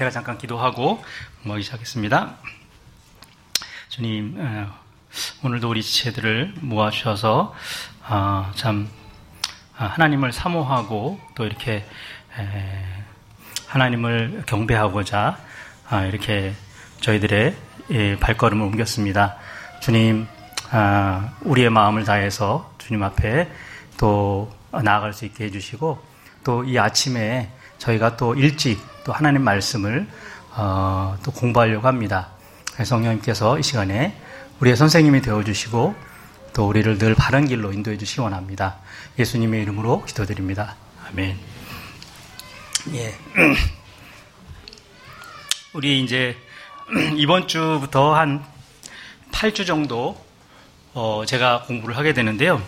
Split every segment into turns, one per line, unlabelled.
제가 잠깐 기도하고 공부하기 시작하겠습니다. 주님, 오늘도 우리 지체들을 모아주셔서 하나님을 사모하고 또 이렇게 하나님을 경배하고자 이렇게 저희들의 발걸음을 옮겼습니다. 주님, 우리의 마음을 다해서 주님 앞에 또 나아갈 수 있게 해주시고, 또 이 아침에 저희가 또 일찍 또 하나님 말씀을 또 공부하려고 합니다. 성령님께서 이 시간에 우리의 선생님이 되어주시고 또 우리를 늘 바른 길로 인도해 주시기 원합니다. 예수님의 이름으로 기도드립니다. 아멘. 예. 우리 이제 이번 주부터 한 8주 정도 제가 공부를 하게 되는데요.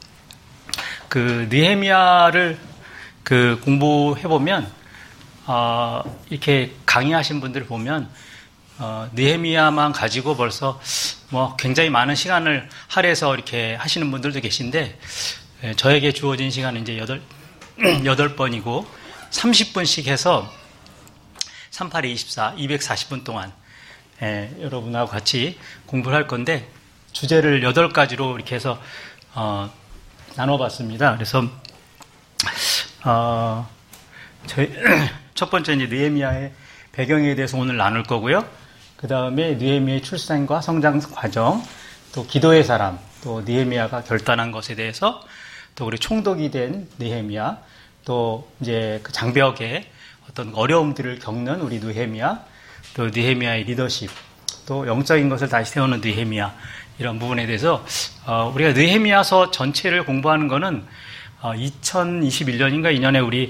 그 느헤미야를 공부해보면 이렇게 강의하신 분들을 보면 느헤미야만 가지고 벌써 굉장히 많은 시간을 할애해서 이렇게 하시는 분들도 계신데, 저에게 주어진 시간은 이제 8번이고 30분씩 해서 38에 24, 240분 동안 여러분하고 같이 공부를 할 건데, 주제를 8가지로 이렇게 해서 나눠봤습니다. 그래서 저희 첫 번째 이제 느헤미야의 배경에 대해서 오늘 나눌 거고요. 그 다음에 느헤미야의 출생과 성장 과정, 또 기도의 사람, 또 느헤미야가 결단한 것에 대해서, 또 우리 총독이 된 느헤미야, 또 이제 그 장벽에 어떤 어려움들을 겪는 우리 느헤미야, 또 느헤미야의 리더십, 또 영적인 것을 다시 세우는 느헤미야, 이런 부분에 대해서 우리가 느헤미야서 전체를 공부하는 거는 2021년인가 2년에 우리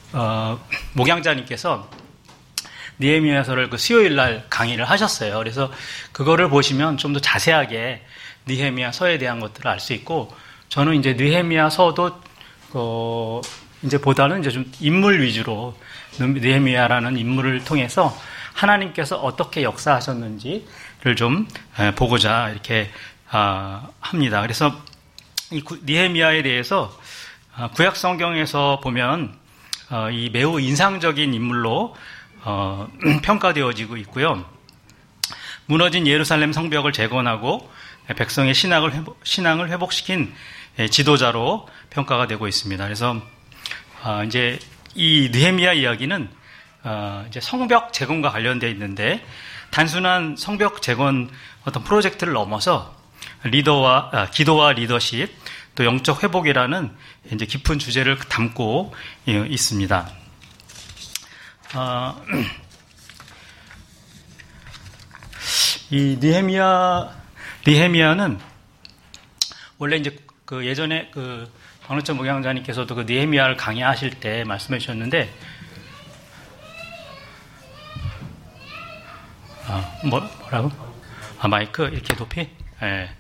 목양자님께서 느헤미야서를 수요일 날 강의를 하셨어요. 그래서 그거를 보시면 좀 더 자세하게 느헤미야서에 대한 것들을 알 수 있고, 저는 이제 느헤미야서도 이제 보다는 이제 좀 인물 위주로 느헤미야라는 인물을 통해서 하나님께서 어떻게 역사하셨는지를 좀 보고자 이렇게 합니다. 그래서 이 느헤미야에 대해서 구약 성경에서 보면 이 매우 인상적인 인물로 평가되어지고 있고요. 무너진 예루살렘 성벽을 재건하고 백성의 신앙을 회복시킨 지도자로 평가가 되고 있습니다. 그래서 이제 이 느헤미야 이야기는 이제 성벽 재건과 관련되어 있는데, 단순한 성벽 재건 어떤 프로젝트를 넘어서 기도와 리더십, 또 영적 회복이라는 이제 깊은 주제를 담고 있습니다. 이 느헤미야는 원래 이제 예전에 박노천 목양자님께서도 느헤미야를 강의하실 때 말씀해 주셨는데, 뭐라고? 마이크 이렇게 높이? 예.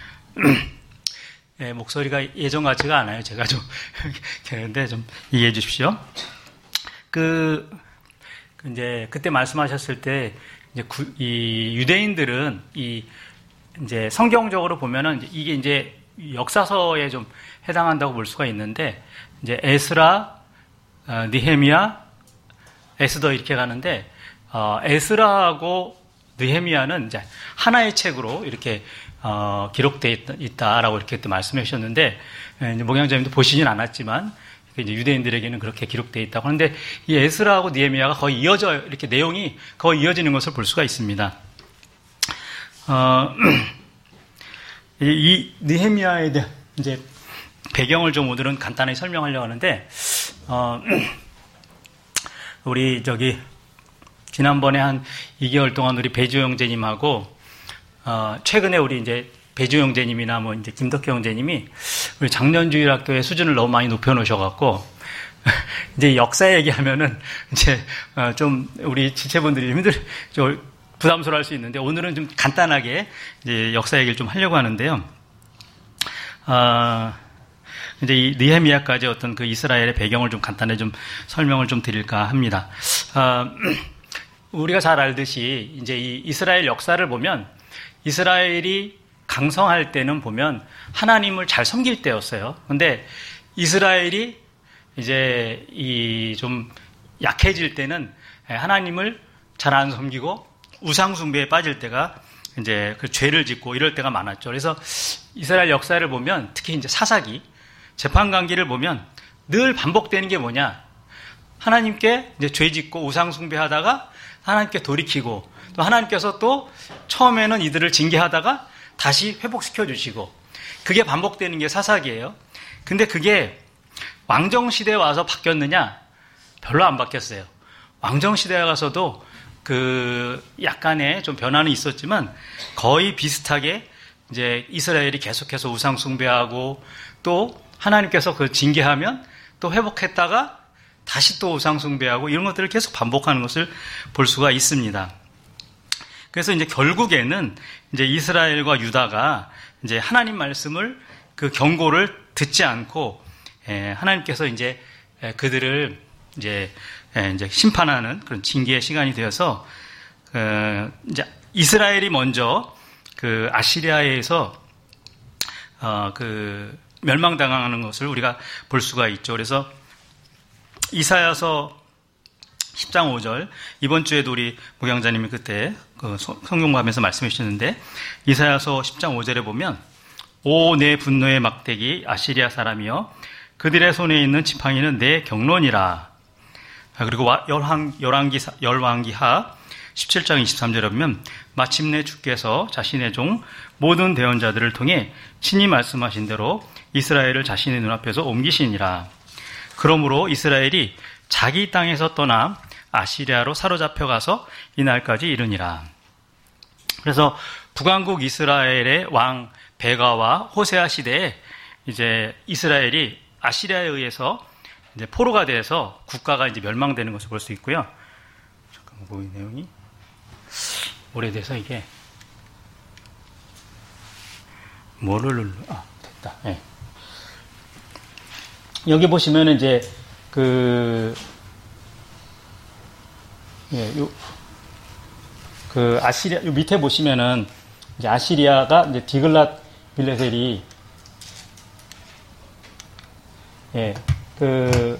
예, 목소리가 예전 같지가 않아요. 제가 좀 그런데 좀 이해해 주십시오. 이제 그때 말씀하셨을 때 이제 이 유대인들은 이제 성경적으로 보면은 이게 이제 역사서에 좀 해당한다고 볼 수가 있는데, 이제 에스라, 느헤미야, 에스더 이렇게 가는데, 에스라하고 느헤미야는 이제 하나의 책으로 이렇게 기록되어 있다라고 이렇게 또 말씀해 주셨는데, 목양자님도 보시진 않았지만 이제 유대인들에게는 그렇게 기록되어 있다고 하는데, 이 에스라하고 느헤미야가 거의 이렇게 내용이 거의 이어지는 것을 볼 수가 있습니다. 이 느헤미야에 대한 이제 배경을 좀 오늘은 간단히 설명하려고 하는데, 우리 지난번에 한 2개월 동안 우리 배주 형제님하고 최근에 우리 이제 배주 형제님이나 이제 김덕희 형제님이 우리 장년주일학교의 수준을 너무 많이 높여놓으셔갖고 이제 역사 얘기하면은 이제 좀 우리 지체분들이 좀 부담스러워할 수 있는데, 오늘은 좀 간단하게 이제 역사 얘기를 좀 하려고 하는데요. 이제 이 느헤미야까지 어떤 이스라엘의 배경을 좀 간단히 좀 설명을 좀 드릴까 합니다. 우리가 잘 알듯이 이제 이 이스라엘 역사를 보면, 이스라엘이 강성할 때는 보면 하나님을 잘 섬길 때였어요. 근데 이스라엘이 이제 좀 약해질 때는 하나님을 잘 안 섬기고 우상숭배에 빠질 때가 이제 그 죄를 짓고 이럴 때가 많았죠. 그래서 이스라엘 역사를 보면 특히 이제 사사기, 재판관기를 보면 늘 반복되는 게 뭐냐? 하나님께 이제 죄 짓고 우상숭배하다가 하나님께 돌이키고 또 하나님께서 또 처음에는 이들을 징계하다가 다시 회복시켜 주시고 그게 반복되는 게 사사기예요. 근데 그게 왕정시대에 와서 바뀌었느냐? 별로 안 바뀌었어요. 왕정시대에 가서도 그 약간의 좀 변화는 있었지만 거의 비슷하게 이제 이스라엘이 계속해서 우상숭배하고 또 하나님께서 그 징계하면 또 회복했다가 다시 또 우상숭배하고 이런 것들을 계속 반복하는 것을 볼 수가 있습니다. 그래서 이제 결국에는 이제 이스라엘과 유다가 이제 하나님 말씀을 그 경고를 듣지 않고 하나님께서 이제 그들을 이제 심판하는 그런 징계의 시간이 되어서 이제 이스라엘이 먼저 그 아시리아에서 그 멸망당하는 것을 우리가 볼 수가 있죠. 그래서 이사야서 10장 5절 이번 주에도 우리 목양자님이 그때 그 성경하면서 말씀해 주셨는데 이사야서 10장 5절에 보면 오 내 분노의 막대기 아시리아 사람이여 그들의 손에 있는 지팡이는 내 경론이라. 그리고 열왕기하 17장 23절에 보면 마침내 주께서 자신의 종 모든 대언자들을 통해 친히 말씀하신 대로 이스라엘을 자신의 눈앞에서 옮기시니라. 그러므로 이스라엘이 자기 땅에서 떠나 아시리아로 사로잡혀가서 이날까지 이르니라. 그래서 북왕국 이스라엘의 왕 베가와 호세아 시대에 이제 이스라엘이 아시리아에 의해서 이제 포로가 돼서 국가가 이제 멸망되는 것을 볼 수 있고요. 잠깐만, 뭐 이 내용이 오래돼서 이게 뭐를 됐다. 네. 여기 보시면은 이제 그 아시리아 요 밑에 보시면은 이제 아시리아가 이제 디글랏 빌레셀이 그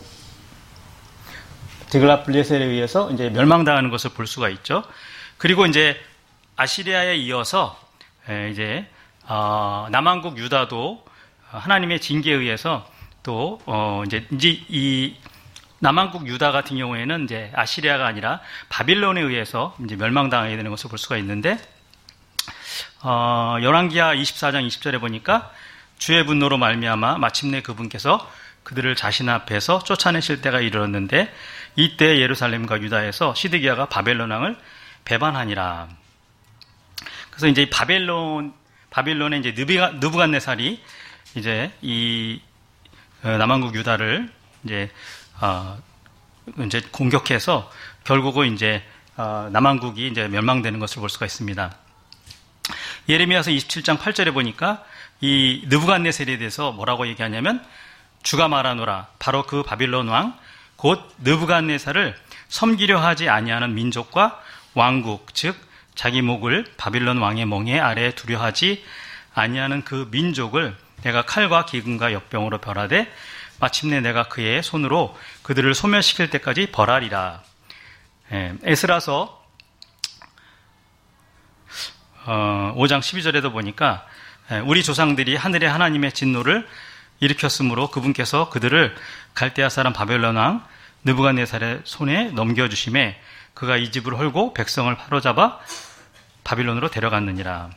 디글랏 빌레셀에 의해서 이제 멸망당하는 것을 볼 수가 있죠. 그리고 이제 아시리아에 이어서 이제 남한국 유다도 하나님의 징계에 의해서 또 이제 이 남한국 유다 같은 경우에는 이제 아시리아가 아니라 바빌론에 의해서 이제 멸망당하게 되는 것을 볼 수가 있는데 열왕기하 24장 20절에 보니까 주의 분노로 말미암아 마침내 그분께서 그들을 자신 앞에서 쫓아내실 때가 이르렀는데 이때 예루살렘과 유다에서 시드기야가 바벨론 왕을 배반하니라. 그래서 이제 바빌론의 이제 느부갓네살이 이제 이 남한국 유다를 이제 공격해서 결국은 이제 남한국이 이제 멸망되는 것을 볼 수가 있습니다. 예레미야서 27장 8절에 보니까 이 느부갓네살에 대해서 뭐라고 얘기하냐면 주가 말하노라 바로 그 바빌론 왕 곧 느부갓네살을 섬기려 하지 아니하는 민족과 왕국 즉 자기 목을 바빌론 왕의 멍에 아래에 두려 하지 아니하는 그 민족을 내가 칼과 기근과 역병으로 벌하되 마침내 내가 그의 손으로 그들을 소멸시킬 때까지 벌하리라. 에스라서 5장 12절에도 보니까 우리 조상들이 하늘의 하나님의 진노를 일으켰으므로 그분께서 그들을 갈대아 사람 바벨론 왕 느부갓네살의 손에 넘겨주심에 그가 이 집을 헐고 백성을 바로잡아 바빌론으로 데려갔느니라.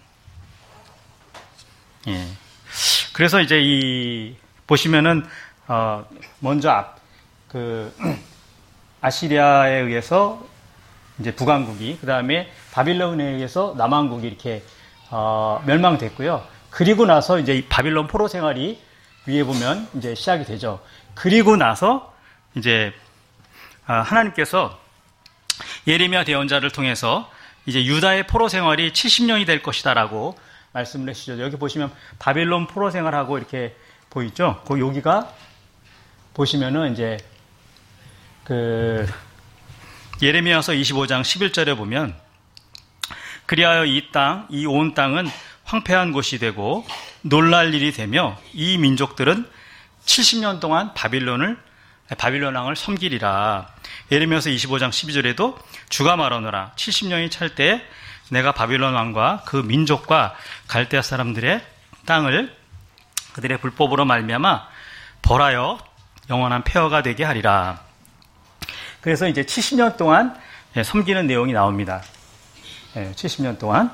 그래서 이제 보시면은 먼저 아시리아에 의해서 이제 북왕국이, 그 다음에 바빌론에 의해서 남왕국이 이렇게 멸망됐고요. 그리고 나서 이제 이 바빌론 포로 생활이 위에 보면 이제 시작이 되죠. 그리고 나서 이제 하나님께서 예레미야 대언자를 통해서 이제 유다의 포로 생활이 70년이 될 것이다라고 말씀을 해주시죠. 여기 보시면 바빌론 포로 생활하고 이렇게 보이죠. 그 여기가 보시면은 이제 예레미야서 25장 11절에 보면 그리하여 이 온 땅은 황폐한 곳이 되고 놀랄 일이 되며 이 민족들은 70년 동안 바빌론 왕을 섬기리라. 예레미야서 25장 12절에도 주가 말하노라 70년이 찰 때 내가 바빌론 왕과 그 민족과 갈대아 사람들의 땅을 그들의 불법으로 말미암아 벌하여 영원한 폐허가 되게 하리라. 그래서 이제 70년 동안 섬기는 내용이 나옵니다. 70년 동안.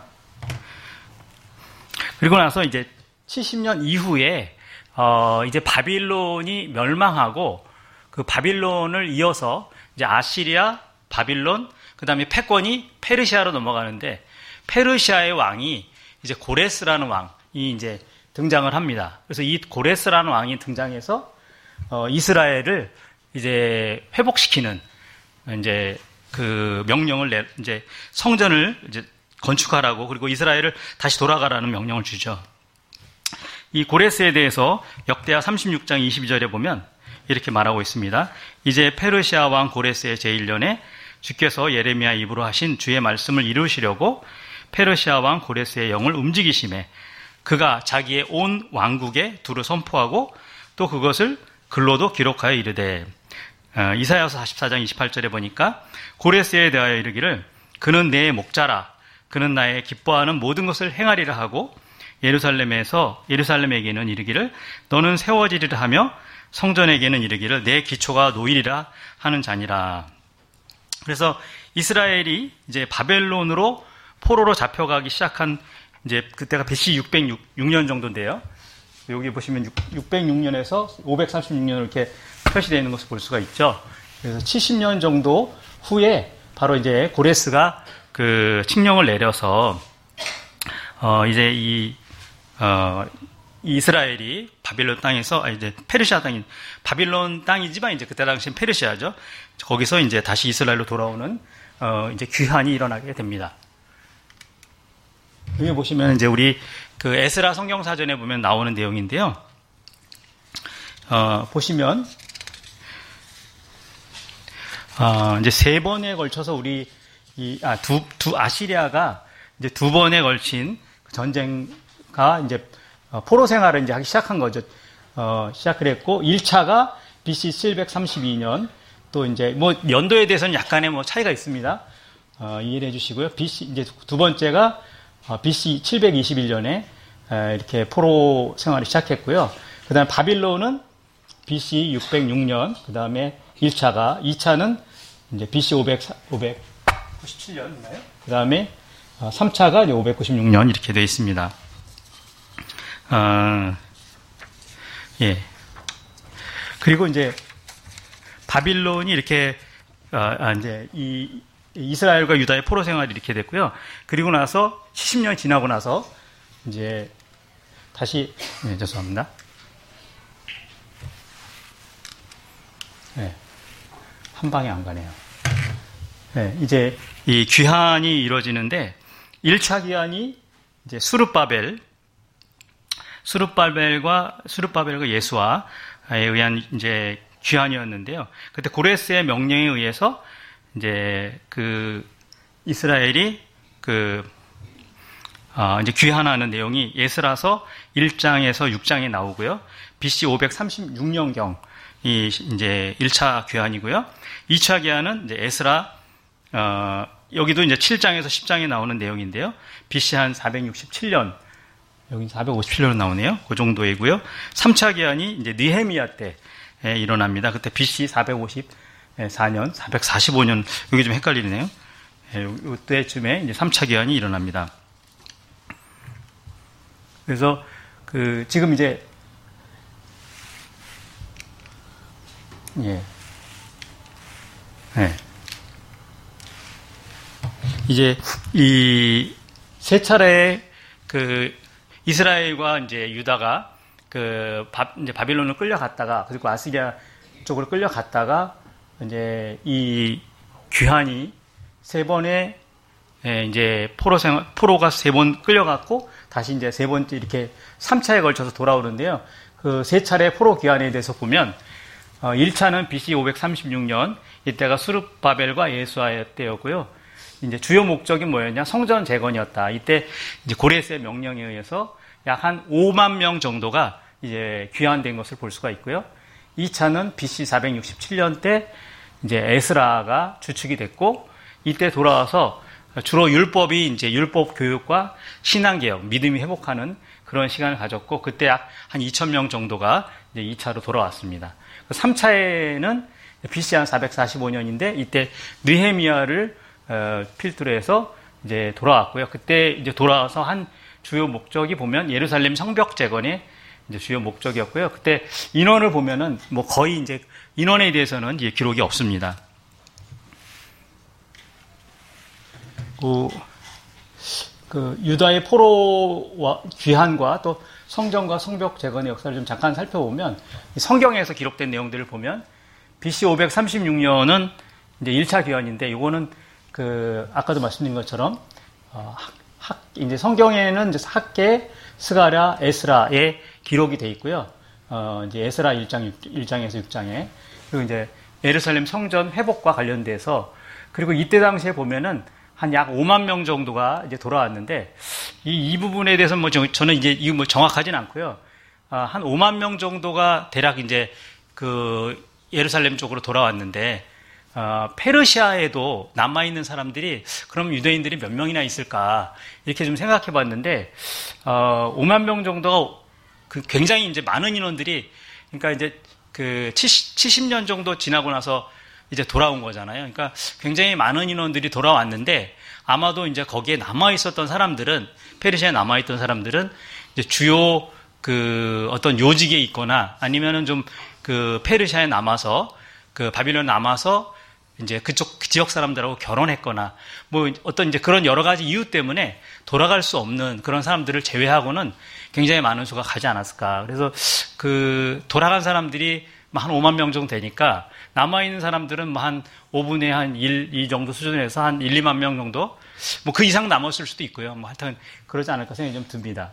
그리고 나서 이제 70년 이후에 이제 바빌론이 멸망하고 그 바빌론을 이어서 이제 아시리아, 바빌론, 그 다음에 패권이 페르시아로 넘어가는데 페르시아의 왕이 이제 고레스라는 왕이 이제 등장을 합니다. 그래서 이 고레스라는 왕이 등장해서 이스라엘을 이제 회복시키는 이제 그 명령을 이제 성전을 이제 건축하라고 그리고 이스라엘을 다시 돌아가라는 명령을 주죠. 이 고레스에 대해서 역대하 36장 22절에 보면 이렇게 말하고 있습니다. 이제 페르시아 왕 고레스의 제1년에 주께서 예레미야 입으로 하신 주의 말씀을 이루시려고 페르시아 왕 고레스의 영을 움직이심에 그가 자기의 온 왕국에 두루 선포하고 또 그것을 글로도 기록하여 이르되 이사야서 44장 28절에 보니까 고레스에 대하여 이르기를 그는 내 목자라 그는 나의 기뻐하는 모든 것을 행하리라 하고 예루살렘에게는 이르기를 너는 세워지리라 하며 성전에게는 이르기를 내 기초가 놓이리라 하는 자니라. 그래서 이스라엘이 이제 바벨론으로 포로로 잡혀가기 시작한 이제 그때가 BC 606년 정도인데요. 여기 보시면 606년에서 536년 이렇게 표시되어 있는 것을 볼 수가 있죠. 그래서 70년 정도 후에 바로 이제 고레스가 그 칙령을 내려서 이제 이스라엘이 바빌론 땅에서 이제 페르시아 땅인 바빌론 땅이지만 이제 그때 당시엔 페르시아죠. 거기서 이제 다시 이스라엘로 돌아오는 이제 귀환이 일어나게 됩니다. 여기 보시면 이제 우리 그 에스라 성경사전에 보면 나오는 내용인데요. 보시면 이제 세 번에 걸쳐서 우리 두 아시리아가 이제 두 번에 걸친 전쟁가 이제 포로 생활을 이제 하기 시작한 거죠. 시작을 했고 1차가 BC 732년 또 이제 뭐 연도에 대해서는 약간의 뭐 차이가 있습니다. 이해해 주시고요. BC 이제 두 번째가 BC 721년에 이렇게 포로 생활을 시작했고요. 그다음에 바빌론은 BC 606년, 그다음에 1차가 2차는 이제 BC 597년인가요? 그다음에 3차가 이제 596년 이렇게 되어 있습니다. 예. 그리고 이제 바빌론이 이렇게 이제 이스라엘과 유다의 포로 생활이 이렇게 됐고요. 그리고 나서 70년이 지나고 나서 이제 다시 죄송합니다. 네, 한 방에 안 가네요. 네, 이제 이 귀환이 이루어지는데 1차 귀환이 이제 수룹바벨과 예수아에 의한 이제 귀환이었는데요. 그때 고레스의 명령에 의해서 이제 그 이스라엘이 이제 귀환하는 내용이 예스라서 1장에서 6장에 나오고요. BC 536년경이 이제 1차 귀환이고요. 2차 귀환은 이제 에스라 여기도 이제 7장에서 10장에 나오는 내용인데요. BC 한 467년 여기 457년 나오네요. 그 정도이고요. 3차 귀환이 이제 느헤미야 때 일어납니다. 그때 BC 454년, 445년 여기 좀 헷갈리네요. 이때쯤에 이제 3차 귀환이 일어납니다. 그래서 지금 이제 이제 이 세 차례 이스라엘과 이제 유다가 이제 바빌론을 끌려갔다가 그리고 아시리아 쪽으로 끌려갔다가 이제 이 귀환이 세 번의 이제 포로가 세 번 끌려갔고 다시 이제 세 번째 이렇게 3차에 걸쳐서 돌아오는데요. 그 세 차례 포로 귀환에 대해서 보면 1차는 BC 536년 이때가 수룹바벨과 예수아 때였고요. 이제 주요 목적이 뭐였냐? 성전 재건이었다. 이때 이제 고레스의 명령에 의해서 약 한 5만 명 정도가 이제 귀환된 것을 볼 수가 있고요. 2차는 BC 467년 때 이제 에스라가 주축이 됐고, 이때 돌아와서 주로 율법이 이제 율법 교육과 신앙개혁, 믿음이 회복하는 그런 시간을 가졌고, 그때 약 한 2,000명 정도가 이제 2차로 돌아왔습니다. 3차에는 BC 한 445년인데, 이때 느헤미야를 필두로 해서 이제 돌아왔고요. 그때 이제 돌아와서 한 주요 목적이 보면 예루살렘 성벽 재건의 이제 주요 목적이었고요. 그때 인원을 보면은 뭐 거의 이제 인원에 대해서는 이제 기록이 없습니다. 그 유다의 포로와 귀환과 또 성전과 성벽 재건의 역사를 좀 잠깐 살펴보면, 성경에서 기록된 내용들을 보면 BC 536년은 이제 1차 귀환인데, 이거는 그 아까도 말씀드린 것처럼 이제 성경에는 이제 학계, 스가랴, 에스라의 기록이 돼 있고요. 이제 에스라 1장에서 6장에, 그리고 이제 예루살렘 성전 회복과 관련돼서, 그리고 이때 당시에 보면은 한 약 5만 명 정도가 이제 돌아왔는데, 이 부분에 대해서는 뭐 저는 이제 이거 뭐 정확하진 않고요. 한 5만 명 정도가 대략 이제 그 예루살렘 쪽으로 돌아왔는데, 페르시아에도 남아있는 사람들이 그럼 유대인들이 몇 명이나 있을까 이렇게 좀 생각해 봤는데, 5만 명 정도가 굉장히 이제 많은 인원들이, 그러니까 이제 그 70년 정도 지나고 나서 이제 돌아온 거잖아요. 그러니까 굉장히 많은 인원들이 돌아왔는데, 아마도 이제 거기에 남아있었던 사람들은, 페르시아에 남아있던 사람들은 이제 주요 그 어떤 요직에 있거나 아니면은 좀 그 페르시아에 남아서, 그 바빌론에 남아서 이제 그쪽 지역 사람들하고 결혼했거나 뭐 어떤 이제 그런 여러 가지 이유 때문에 돌아갈 수 없는 그런 사람들을 제외하고는 굉장히 많은 수가 가지 않았을까. 그래서 그 돌아간 사람들이 한 5만 명 정도 되니까, 남아있는 사람들은 뭐 한 5분의 한 1, 2 정도 수준에서 한 1, 2만 명 정도? 뭐 그 이상 남았을 수도 있고요. 뭐 하여튼 그러지 않을까 생각이 좀 듭니다.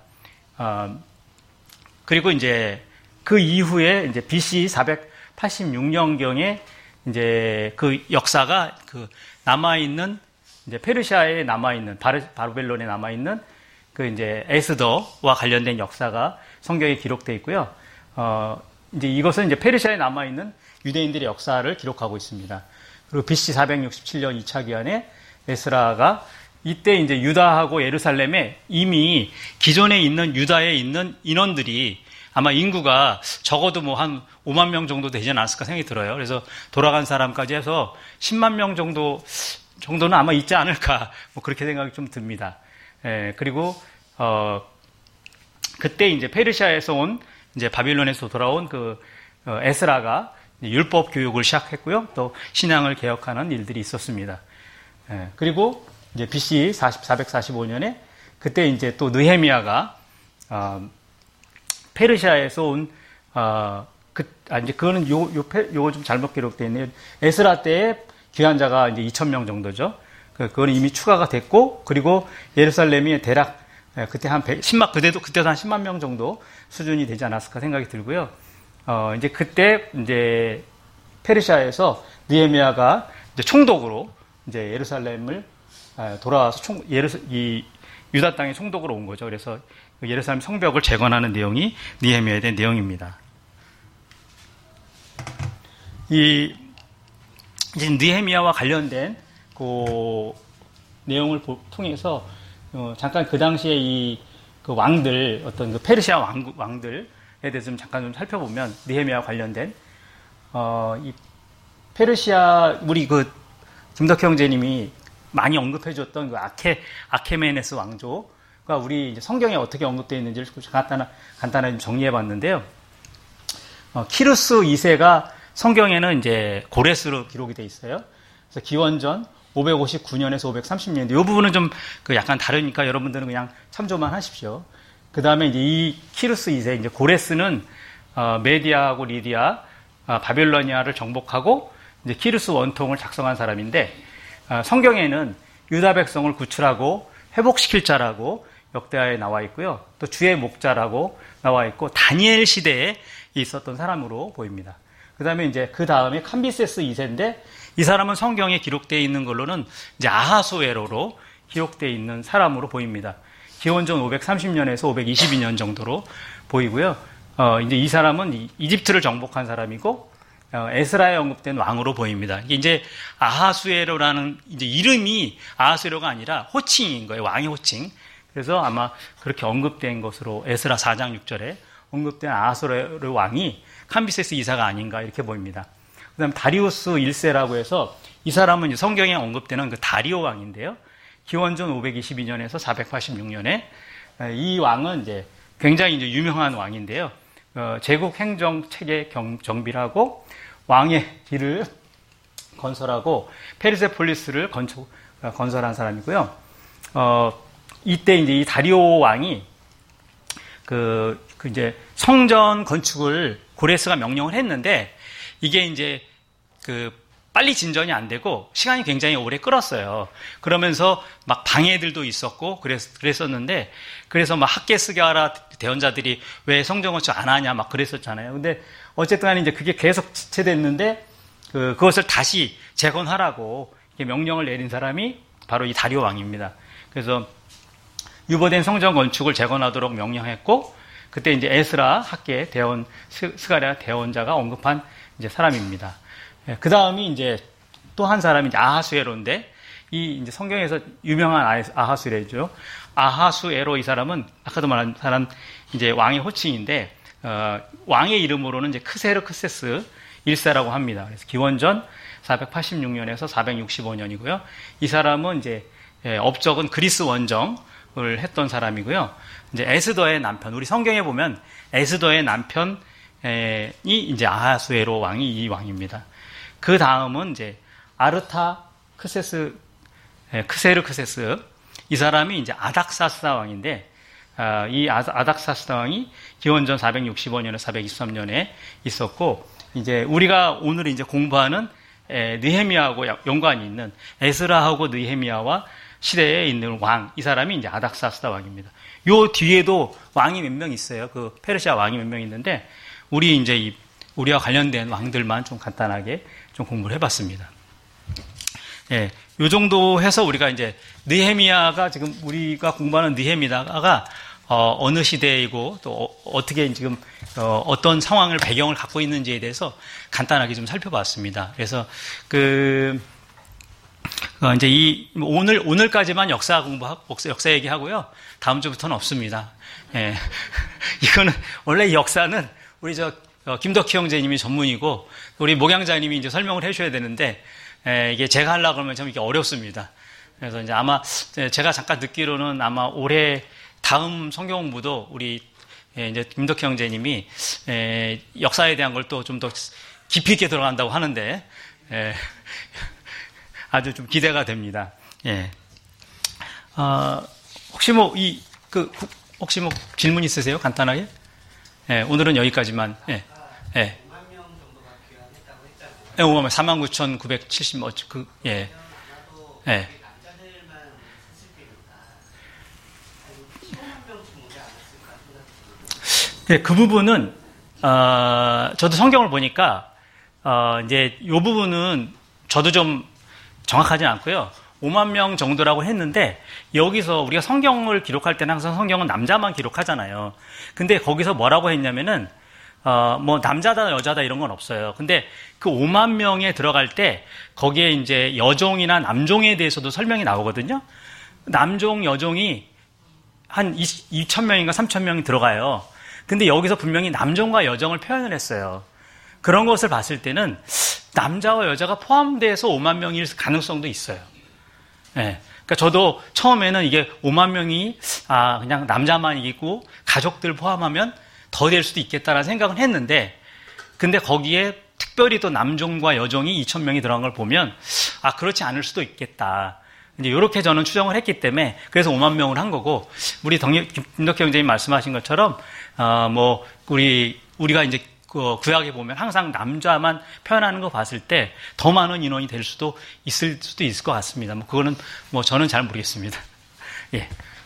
그리고 이제 그 이후에 이제 BC 486년경에 이제 그 역사가 그 남아있는, 이제 페르시아에 남아있는, 바벨론에 남아있는 그 이제 에스더와 관련된 역사가 성경에 기록되어 있고요. 이제 이것은 이제 페르시아에 남아있는 유대인들의 역사를 기록하고 있습니다. 그리고 BC 467년 2차 기한에 에스라가, 이때 이제 유다하고 예루살렘에 이미 기존에 있는 유다에 있는 인원들이 아마 인구가 적어도 뭐 한 5만 명 정도 되지 않았을까 생각이 들어요. 그래서 돌아간 사람까지 해서 10만 명 정도는 아마 있지 않을까, 뭐 그렇게 생각이 좀 듭니다. 그리고 그때 이제 페르시아에서 온, 이제 바빌론에서 돌아온 그 에스라가 율법 교육을 시작했고요. 또 신앙을 개혁하는 일들이 있었습니다. 그리고 이제 BC 445년에 그때 이제 또 느헤미야가 페르시아에서 온 이제 그거는 요거 좀 잘못 기록되어 있네요. 에스라 때의 귀환자가 이제 2,000명 정도죠. 그거는 이미 추가가 됐고, 그리고 예루살렘이 대략 그때 한 10만, 그때도 한 10만 명 정도 수준이 되지 않았을까 생각이 들고요. 이제 그때 이제 페르시아에서 느헤미야가 이제 총독으로 이제 예루살렘을 돌아와서 이 유다 땅의 총독으로 온 거죠. 그래서 예루살렘 성벽을 재건하는 내용이 느헤미야에 대한 내용입니다. 이제 느헤미야와 관련된 그 내용을 통해서 잠깐 그 당시에 그 왕들, 어떤 그 페르시아 왕들에 대해서 좀 잠깐 좀 살펴보면, 느헤미야와 관련된 이 페르시아, 우리 그 김덕희 형제님이 많이 언급해줬던 그 아케메네스 왕조가 우리 이제 성경에 어떻게 언급되어 있는지를 간단하게 정리해봤는데요. 키루스 2세가 성경에는 이제 고레스로 기록이 되어 있어요. 그래서 기원전 559년에서 530년대. 이 부분은 좀 약간 다르니까 여러분들은 그냥 참조만 하십시오. 그 다음에 이제 이 키루스 2세, 이제 고레스는 메디아하고 리디아, 바빌로니아를 정복하고 이제 키루스 원통을 작성한 사람인데, 성경에는 유다 백성을 구출하고 회복시킬 자라고 역대하에 나와 있고요. 또 주의 목자라고 나와 있고, 다니엘 시대에 있었던 사람으로 보입니다. 그 다음에 이제 그 다음에 캄비세스 2세인데, 이 사람은 성경에 기록되어 있는 걸로는 이제 아하수에로로 기록되어 있는 사람으로 보입니다. 기원전 530년에서 522년 정도로 보이고요. 이제 이 사람은 이집트를 정복한 사람이고, 에스라에 언급된 왕으로 보입니다. 이게 이제 아하수에로라는 이제 이름이 아하수에로가 아니라 호칭인 거예요. 왕의 호칭. 그래서 아마 그렇게 언급된 것으로 에스라 4장 6절에 언급된 아하수에로 왕이 캄비세스 2사가 아닌가 이렇게 보입니다. 그다음 다리우스 1세라고 해서 이 사람은 성경에 언급되는 그 다리오 왕인데요. 기원전 522년에서 486년에 이 왕은 이제 굉장히 이제 유명한 왕인데요. 제국 행정 체계 정비하고 왕의 길을 건설하고 페르세폴리스를 건설한 사람이고요. 이때 이제 이 다리오 왕이 그 이제 성전 건축을 고레스가 명령을 했는데 이게 이제 빨리 진전이 안 되고 시간이 굉장히 오래 끌었어요. 그러면서 막 방해들도 있었고 그랬었는데 그래서 막 학계스가라 대원자들이 왜 성전 건축 안 하냐 막 그랬었잖아요. 근데 어쨌든 간에 이제 그게 계속 지체됐는데 그것을 다시 재건하라고 명령을 내린 사람이 바로 이 다리오 왕입니다. 그래서 유보된 성전 건축을 재건하도록 명령했고 그때 이제 에스라 학계 대원 스가랴 대원자가 언급한 이제 사람입니다. 그 다음이 이제 또 한 사람이 이제 아하수에로인데 이 이제 성경에서 유명한 아하수에로죠. 아하수에로 이 사람은 아까도 말한 사람 이제 왕의 호칭인데 왕의 이름으로는 이제 크세르크세스 1세라고 합니다. 그래서 기원전 486년에서 465년이고요. 이 사람은 이제 업적은 그리스 원정을 했던 사람이고요. 이제 에스더의 남편, 우리 성경에 보면 에스더의 남편이 이제 아하수에로 왕이 이 왕입니다. 그 다음은 이제 크세르크세스 이 사람이 이제 아닥사스다 왕인데 이 아닥사스다 왕이 기원전 465년에 423년에 있었고 이제 우리가 오늘 이제 공부하는 느헤미야하고 연관이 있는 에스라하고 느헤미야와 시대에 있는 왕, 이 사람이 이제 아닥사스다 왕입니다. 요 뒤에도 왕이 몇 명 있어요. 그 페르시아 왕이 몇 명 있는데 우리 이제 우리와 관련된 왕들만 좀 간단하게 좀 공부를 해봤습니다. 예, 요 정도 해서 우리가 이제 느헤미야가 지금 우리가 공부하는 느헤미야가 어느 시대이고 또 어떻게 지금 어떤 상황을 배경을 갖고 있는지에 대해서 간단하게 좀 살펴봤습니다. 그래서 이제 오늘까지만 역사 얘기하고요. 다음 주부터는 없습니다. 예. 이거는 원래 이 역사는 우리 김덕희 형제님이 전문이고 우리 목양자님이 이제 설명을 해주셔야 되는데 이게 제가 하려고 그러면 좀 이게 어렵습니다. 그래서 이제 아마 제가 잠깐 듣기로는 아마 올해 다음 성경 공부도 우리 이제 김덕희 형제님이 역사에 대한 걸 또 좀 더 깊이 있게 들어간다고 하는데 아주 좀 기대가 됩니다. 예. 혹시 혹시 질문 있으세요? 간단하게? 예, 오늘은 여기까지만. 예. 예.
5만 명 정도가 귀환했다고 했잖아요.
예, 59,970, 예.
아마도
예.
남자들만 했을 때니까 한 15만 명쯤 오지 않았을까 생각합니다.
예, 그 부분은, 저도 성경을 보니까, 이제 요 부분은 저도 좀 정확하진 않고요. 5만 명 정도라고 했는데 여기서 우리가 성경을 기록할 때는 항상 성경은 남자만 기록하잖아요. 근데 거기서 뭐라고 했냐면은 뭐 남자다 여자다 이런 건 없어요. 근데 그 5만 명에 들어갈 때 거기에 이제 여종이나 남종에 대해서도 설명이 나오거든요. 남종 여종이 한 2,000명인가 3,000명이 들어가요. 근데 여기서 분명히 남종과 여종을 표현을 했어요. 그런 것을 봤을 때는 남자와 여자가 포함돼서 5만 명일 가능성도 있어요. 예. 그러니까 저도 처음에는 이게 5만 명이 그냥 남자만 있고 가족들 포함하면 더 될 수도 있겠다라는 생각은 했는데 근데 거기에 특별히 또 남종과 여종이 2,000명이 들어간 걸 보면 그렇지 않을 수도 있겠다. 이제 이렇게 저는 추정을 했기 때문에 그래서 5만 명을 한 거고 우리 김덕희 형제님 말씀하신 것처럼 뭐 우리가 이제 구약에 보면 항상 남자만 표현하는 거 봤을 때 더 많은 인원이 될 수도 있을 것 같습니다. 뭐 그거는 뭐 저는 잘 모르겠습니다. 예.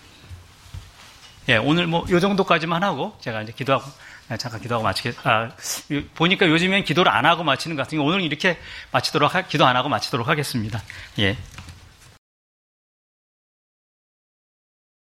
예, 오늘 뭐 요 정도까지만 하고 제가 이제 잠깐 기도하고 보니까 요즘엔 기도를 안 하고 마치는 것 같으니까 오늘은 이렇게 기도 안 하고 마치도록 하겠습니다. 예.